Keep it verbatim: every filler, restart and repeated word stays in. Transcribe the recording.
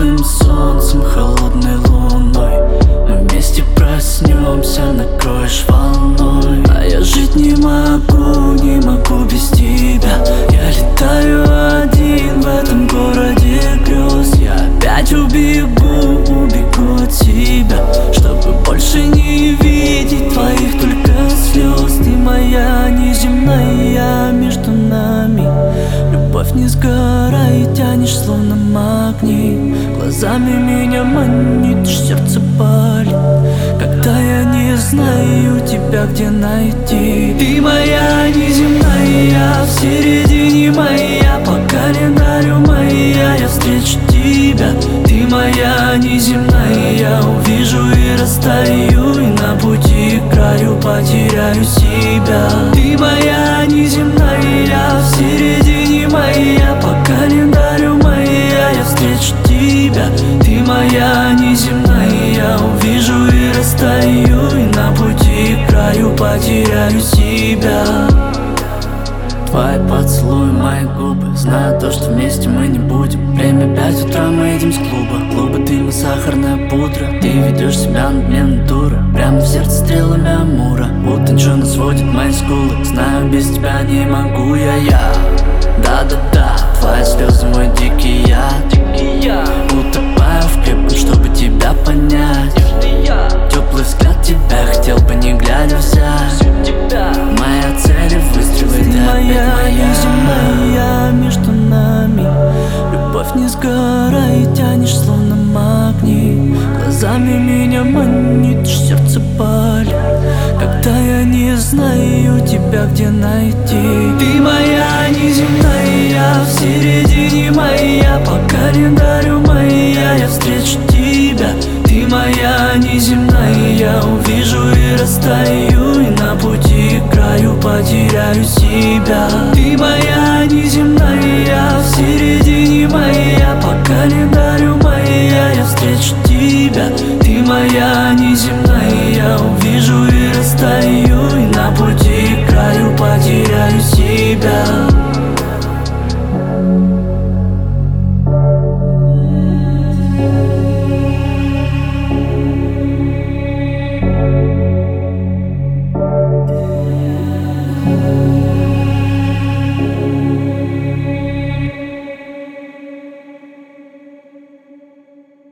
теплым солнцем, холодной луной. Мы вместе проснемся, накроешь волной. А я жить не могу, не могу без тебя. Я летаю один в этом городе грез. Я опять убегу, убегу от тебя, чтобы больше не видеть твоих только слез. Ты моя неземная, между нами любовь не сгорает, тянешь словно магнит. Глазами меня манит, сердце палит, когда я не знаю тебя где найти. Ты моя неземная, в середине моя, по календарю моя, я встречу тебя. Ты моя неземная, увижу и растаю, и на пути краю потеряю себя. Ты моя неземная, в середине моя, по календарю моя, я встречу тебя. Ты моя неземная, увижу и растаю, и на пути краю потеряю себя. Твои поцелуи, мои губы, знаю то, что вместе мы не будем. Время пять утра, мы едем с клуба. Клубы, дым и сахарная пудра. Ты ведешь себя надменно дура, прямо в сердце стрелами Амура. Утонченно сводит мои скулы, знаю, без тебя не могу я, я. Да-да-да, твои слезы мой дикий яд. Утопаю в крепком, чтобы тебя понять. Теплый взгляд тебя хотел бы не глядя взять. Моя цель — выстрелы, ты опять моя неземная, между нами любовь не сгорает, тянешь словно магнит. Глазами меня манит, сердце палит, когда я не знаю тебя где найти. Ты моя неземная, в середине моя, по календарю моя, я встречу тебя. Ты моя неземная, увижу и растаю, и на пути краю потеряю себя. Ты моя неземная, в середине моя, по календарю моя, я встречу тебя. Ты моя неземная, увижу и растаю, и на пути краю потеряю себя.